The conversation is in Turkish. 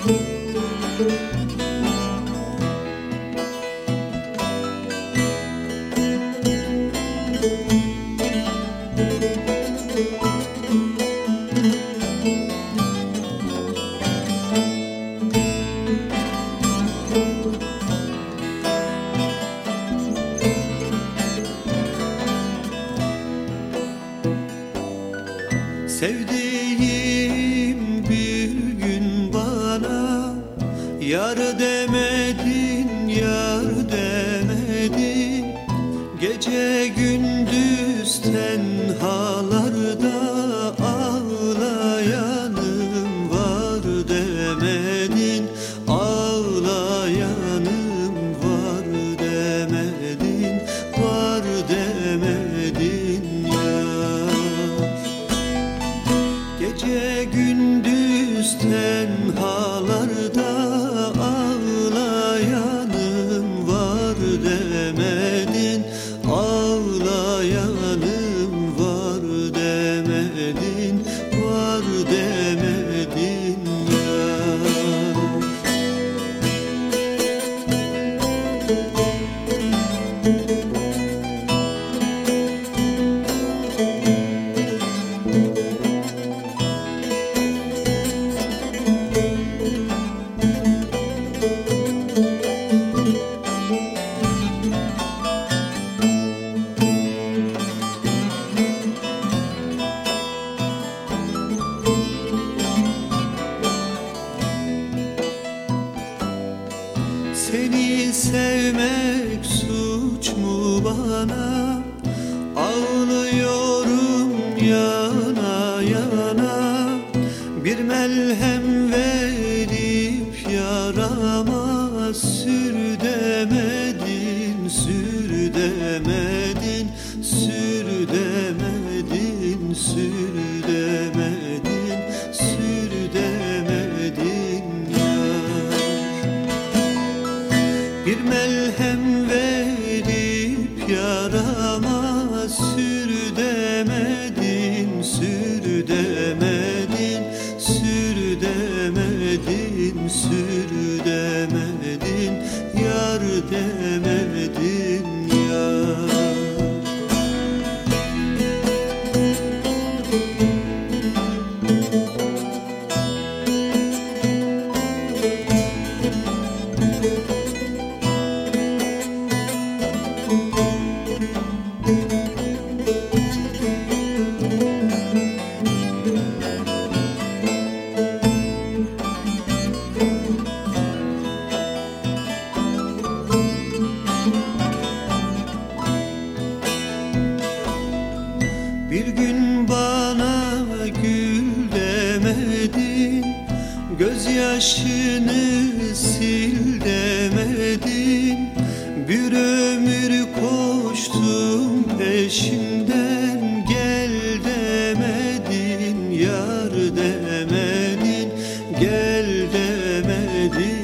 Sevdiğim bir gün bana yar demedin, yar demedin. Gece gündüz tenhalarda ağlayanım var demedin, ağlayanım var demedin, var demedin ya. Gece gündüz tenhalarda ağlayanım var demedin, ağlayanım var demedin, var demedin ya. Seni sevmek suç mu bana? Ağlıyorum yana yana. Bir melhem verip yarama sür demedin, sür demedin, sür demedin, sür demedin, sür demedin yar. Bir melhem verip yarama sür demedin, sür demedin, sür demedin, sür demedin, yar demedin yar. Bir gün bana gül demedin, gözyaşını sil demedin. Bir ömür koştum peşinden, gel demedin, yar demedin, gel demedin.